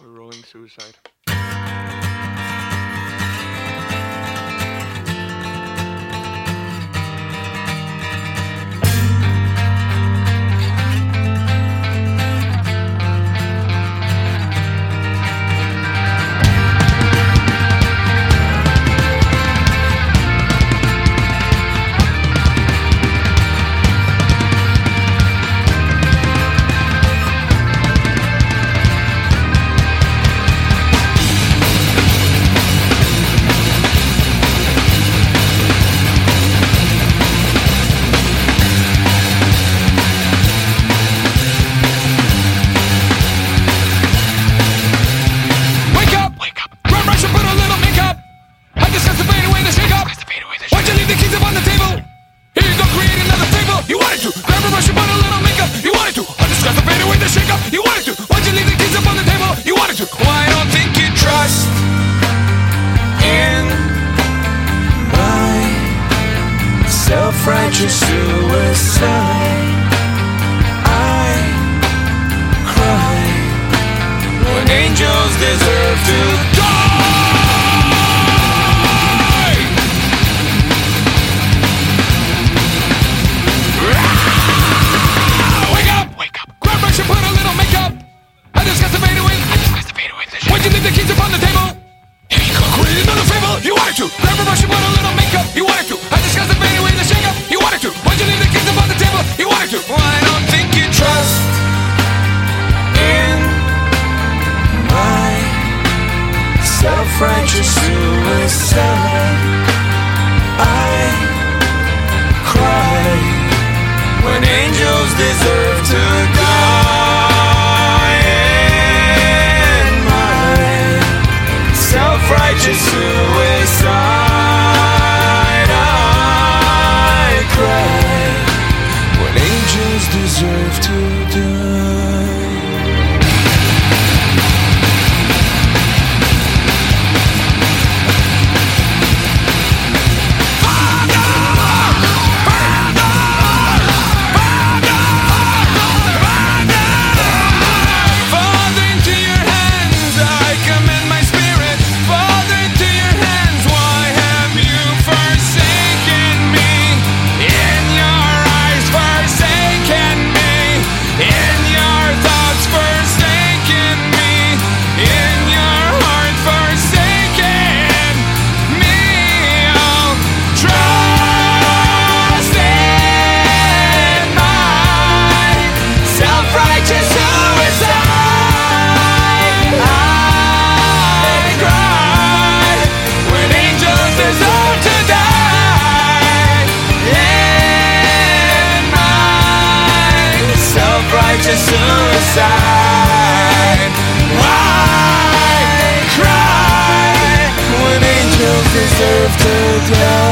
We're rolling suicide. Self-righteous suicide. I cry when angels deserve to die. Wake up! Wake up! Grab brush and put a little makeup. I discussed the fade away. Why'd you leave the keys upon the table? Here you go. Create another fable. You wanted to. Grab a brush and put a little makeup. You wanted to. I discussed the fade away. You wanted to. Why'd you leave the keys upon the table? You wanted to. Well, I don't think you trust in my self-righteous suicide. I cry when angels deserve to die. In my self-righteous suicide. Deserve to die. Father, into your hands I commend my spirit. Father, into your hands, why have you forsaken me? In your eyes forsaken me. In your thoughts forsaken me. In your heart forsaken me. I'll trust in my self-righteous suicide. I cry when angels deserve to die. In my self-righteous suicide. I cry when angels deserve to die.